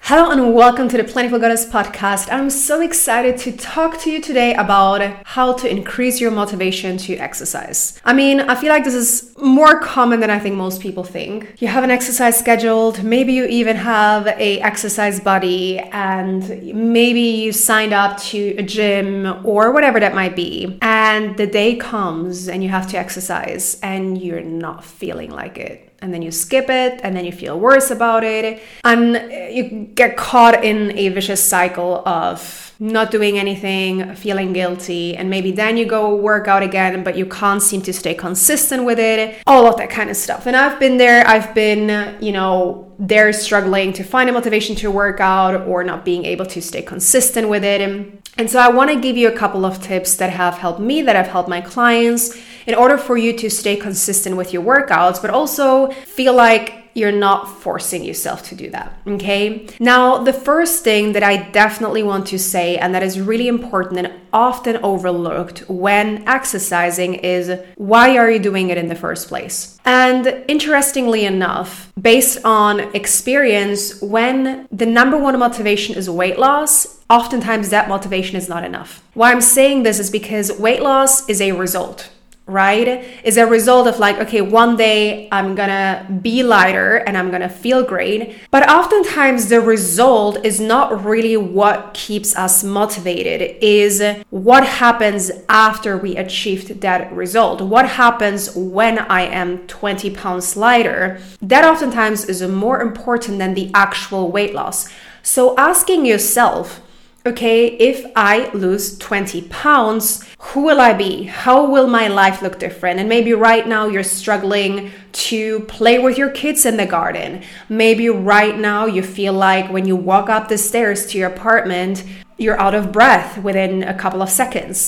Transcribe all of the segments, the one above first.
Hello and welcome to the Plentiful Goddess podcast. I'm so excited to talk to you today about how to increase your motivation to exercise. I feel like this is more common than I think most people think. You have an exercise scheduled, maybe you even have a exercise buddy, and maybe you signed up to a gym or whatever that might be. And the day comes and you have to exercise and you're not feeling like it. And then you skip it, and then you feel worse about it, and you get caught in a vicious cycle of not doing anything, feeling guilty, and maybe then you go work out again, but you can't seem to stay consistent with it, all of that kind of stuff. And I've been there. I've been, there struggling to find a motivation to work out or not being able to stay consistent with it. And so I want to give you a couple of tips that have helped me, that have helped my clients, in order for you to stay consistent with your workouts, but also feel like you're not forcing yourself to do that, okay? Now, the first thing that I definitely want to say, and that is really important and often overlooked when exercising, is why are you doing it in the first place? And interestingly enough, based on experience, when the number one motivation is weight loss, oftentimes that motivation is not enough. Why I'm saying this is because weight loss is a result. Right? Is a result of okay, one day I'm gonna be lighter and I'm gonna feel great. But oftentimes the result is not really what keeps us motivated, is what happens after we achieved that result. What happens when I am 20 pounds lighter? That oftentimes is more important than the actual weight loss. So asking yourself, okay, if I lose 20 pounds, who will I be? How will my life look different? And maybe right now you're struggling to play with your kids in the garden. Maybe right now you feel like when you walk up the stairs to your apartment, you're out of breath within a couple of seconds.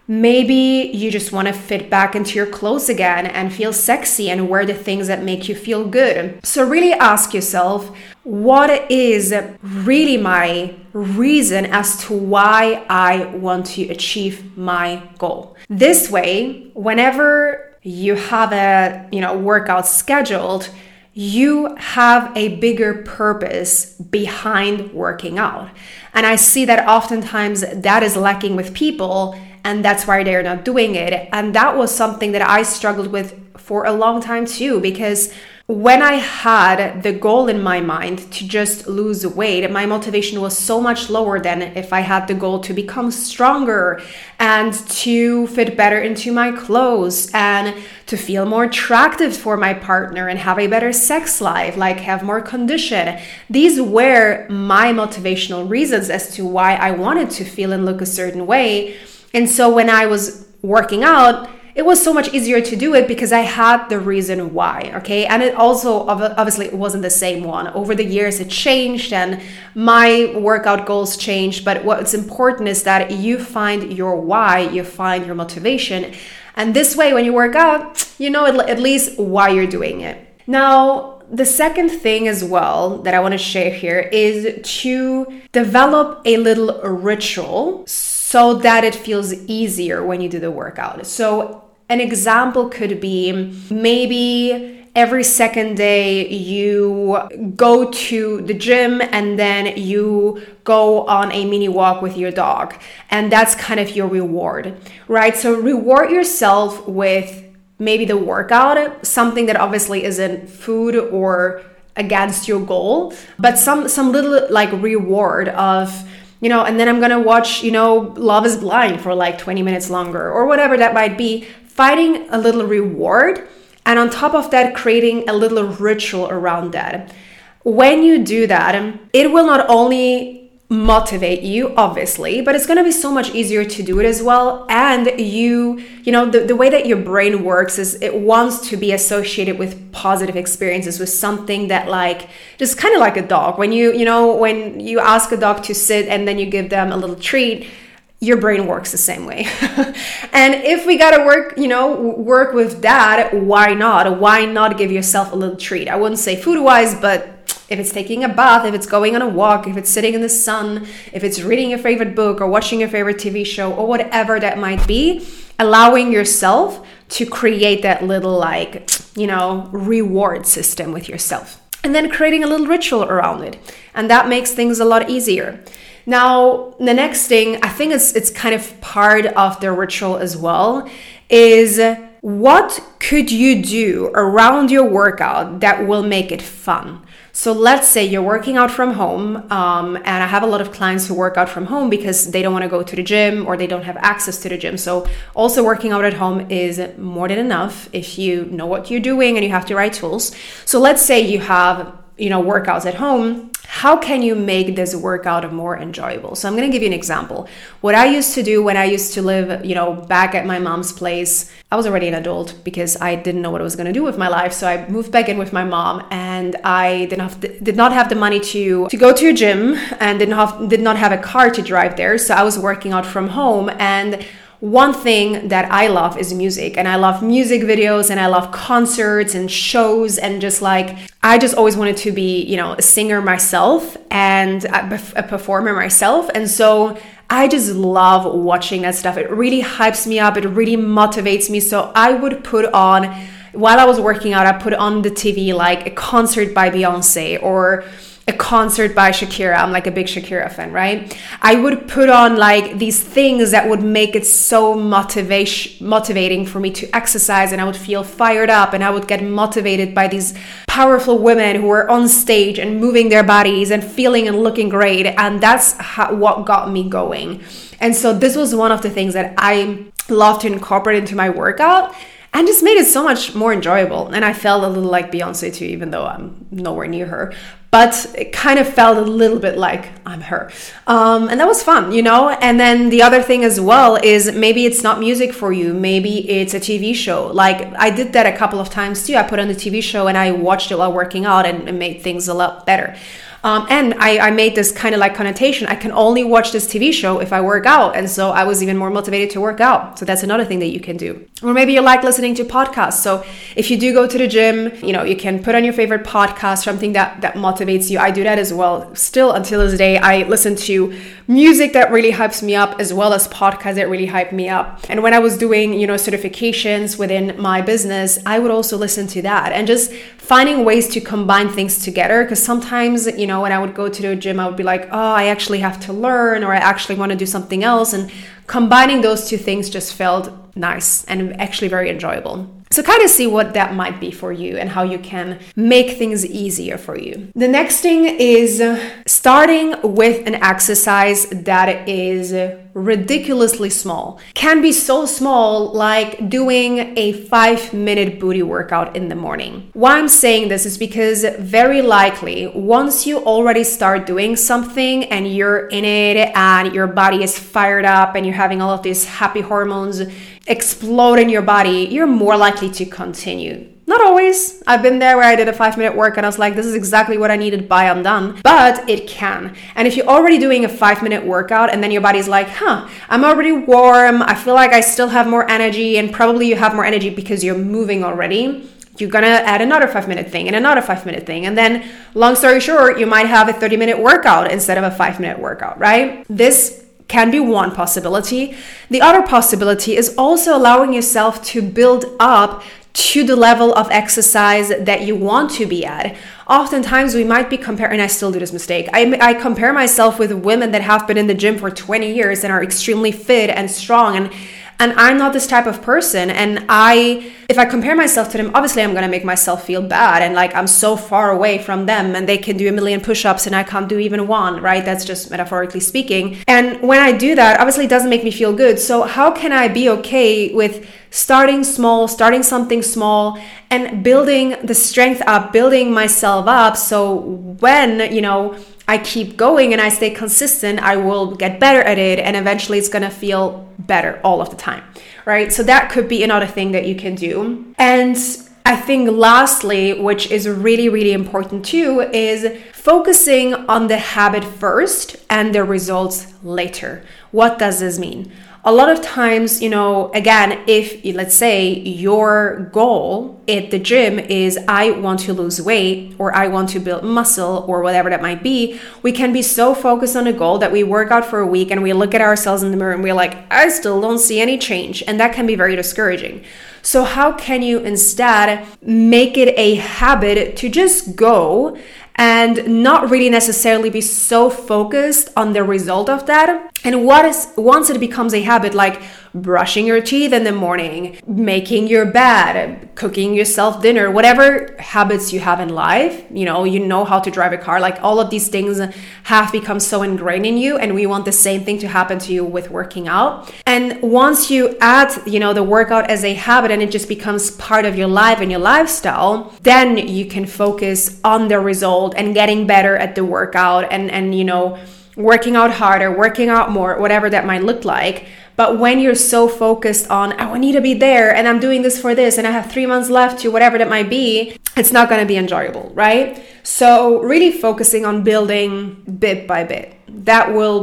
Maybe you just want to fit back into your clothes again and feel sexy and wear the things that make you feel good. So really ask yourself, what is really my reason as to why I want to achieve my goal? This way, whenever you have a workout scheduled, you have a bigger purpose behind working out. And I see that oftentimes that is lacking with people, and that's why they're not doing it. And that was something that I struggled with for a long time too, because when I had the goal in my mind to just lose weight, my motivation was so much lower than if I had the goal to become stronger and to fit better into my clothes and to feel more attractive for my partner and have a better sex life, have more condition. These were my motivational reasons as to why I wanted to feel and look a certain way. And so when I was working out, it was so much easier to do it because I had the reason why, okay? And it also, obviously, it wasn't the same one. Over the years, it changed and my workout goals changed. But what's important is that you find your why, you find your motivation. And this way, when you work out, you know at least why you're doing it. Now, the second thing as well that I want to share here is to develop a little ritual so that it feels easier when you do the workout. So an example could be maybe every second day you go to the gym and then you go on a mini walk with your dog. And that's kind of your reward, right? So reward yourself with maybe the workout, something that obviously isn't food or against your goal, but some little reward of, and then I'm going to watch, Love is Blind for 20 minutes longer or whatever that might be, finding a little reward. And on top of that, creating a little ritual around that. When you do that, it will not only motivate you, obviously, but it's going to be so much easier to do it as well. And the way that your brain works is it wants to be associated with positive experiences, with something that just kind of like a dog. When when you ask a dog to sit and then you give them a little treat, your brain works the same way. And if we got to work with that, why not? Why not give yourself a little treat? I wouldn't say food-wise, but if it's taking a bath, if it's going on a walk, if it's sitting in the sun, if it's reading your favorite book or watching your favorite TV show or whatever that might be, allowing yourself to create that little reward system with yourself. and then creating a little ritual around it. And that makes things a lot easier. Now, the next thing, I think it's kind of part of the ritual as well, is what could you do around your workout that will make it fun? So let's say you're working out from home, and I have a lot of clients who work out from home because they don't want to go to the gym or they don't have access to the gym. So also working out at home is more than enough if you know what you're doing and you have the right tools. So let's say you have, workouts at home. How can you make this workout more enjoyable? So I'm going to give you an example. What I used to do when I used to live, back at my mom's place, I was already an adult because I didn't know what I was going to do with my life. So I moved back in with my mom, and I did not have the money to go to a gym, and did not have a car to drive there. So I was working out from home. And one thing that I love is music, and I love music videos, and I love concerts and shows, and I just always wanted to be, a singer myself and a performer myself. And so I just love watching that stuff. It really hypes me up. It really motivates me. So I would put on, while I was working out, I put on the TV like a concert by Beyonce or a concert by Shakira. I'm like a big Shakira fan, right? I would put on like these things that would make it so motivating for me to exercise, and I would feel fired up, and I would get motivated by these powerful women who were on stage and moving their bodies and feeling and looking great. And that's what got me going. And so this was one of the things that I love to incorporate into my workout, and just made it so much more enjoyable. And I felt a little like Beyonce too, even though I'm nowhere near her. But it kind of felt a little bit like I'm her. And that was fun, And then the other thing as well is maybe it's not music for you. Maybe it's a TV show. Like I did that a couple of times too. I put on the TV show and I watched it while working out, and it made things a lot better. And I made this kind of like connotation. I can only watch this TV show if I work out. And so I was even more motivated to work out. So that's another thing that you can do. Or maybe you like listening to podcasts. So if you do go to the gym, you can put on your favorite podcast, something that motivates you. I do that as well. Still until this day, I listen to music that really hypes me up, as well as podcasts that really hype me up. And when I was doing, certifications within my business, I would also listen to that, and just finding ways to combine things together. Because sometimes, when I would go to the gym, I would be like, oh, I actually have to learn, or I actually want to do something else. And combining those two things just felt nice and actually very enjoyable. So kind of see what that might be for you and how you can make things easier for you. The next thing is starting with an exercise that is ridiculously small. Can be so small, like doing a 5-minute booty workout in the morning. Why I'm saying this is because very likely once you already start doing something and you're in it and your body is fired up and you're having all of these happy hormones explode in your body, you're more likely to continue. Not always. I've been there where I did a 5-minute work and I was like, this is exactly what I needed, bye, I'm done. But it can. And if you're already doing a 5-minute workout and then your body's like, I'm already warm, I feel like I still have more energy, and probably you have more energy because you're moving already, you're gonna add another 5-minute thing and another 5-minute thing. And then long story short, you might have a 30-minute workout instead of a 5-minute workout, right? This can be one possibility. The other possibility is also allowing yourself to build up to the level of exercise that you want to be at. Oftentimes we might be comparing, and I still do this mistake. I compare myself with women that have been in the gym for 20 years and are extremely fit and strong, and I'm not this type of person. And if I compare myself to them, obviously I'm going to make myself feel bad. And like, I'm so far away from them and they can do 1,000,000 push-ups and I can't do even one, right? That's just metaphorically speaking. And when I do that, obviously it doesn't make me feel good. So how can I be okay with starting small, starting something small and building the strength up, building myself up? So when, I keep going and I stay consistent, I will get better at it, and eventually it's gonna feel better all of the time, right? So that could be another thing that you can do. And I think lastly, which is really, really important too, is focusing on the habit first and the results later. What does this mean? a lot of times, again, if let's say your goal at the gym is I want to lose weight or I want to build muscle or whatever that might be, we can be so focused on a goal that we work out for a week and we look at ourselves in the mirror and we're like, I still don't see any change. And that can be very discouraging. So how can you instead make it a habit to just go and not really necessarily be so focused on the result of that? And once it becomes a habit, like brushing your teeth in the morning, making your bed, cooking yourself dinner, whatever habits you have in life, you know how to drive a car, like all of these things have become so ingrained in you, and we want the same thing to happen to you with working out. And once you add, the workout as a habit and it just becomes part of your life and your lifestyle, then you can focus on the result and getting better at the workout and working out harder, working out more, whatever that might look like. But when you're so focused on, I need to be there and I'm doing this for this and I have 3 months left to whatever that might be, it's not going to be enjoyable, right? So really focusing on building bit by bit. That will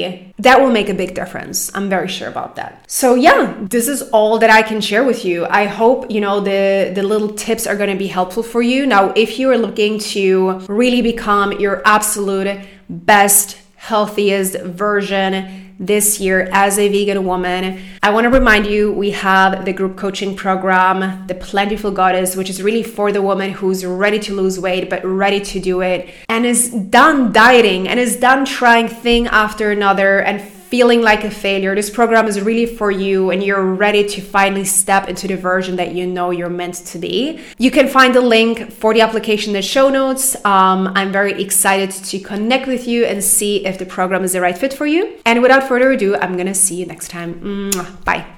make a big difference. I'm very sure about that. So yeah, this is all that I can share with you. I hope, the little tips are going to be helpful for you. Now, if you are looking to really become your absolute best, healthiest version this year as a vegan woman, I want to remind you, we have the group coaching program, the Plentiful Goddess, which is really for the woman who's ready to lose weight, but ready to do it and is done dieting and is done trying thing after another and feeling like a failure. This program is really for you and you're ready to finally step into the version that you're meant to be. You can find the link for the application in the show notes. I'm very excited to connect with you and see if the program is the right fit for you. And without further ado, I'm going to see you next time. Bye.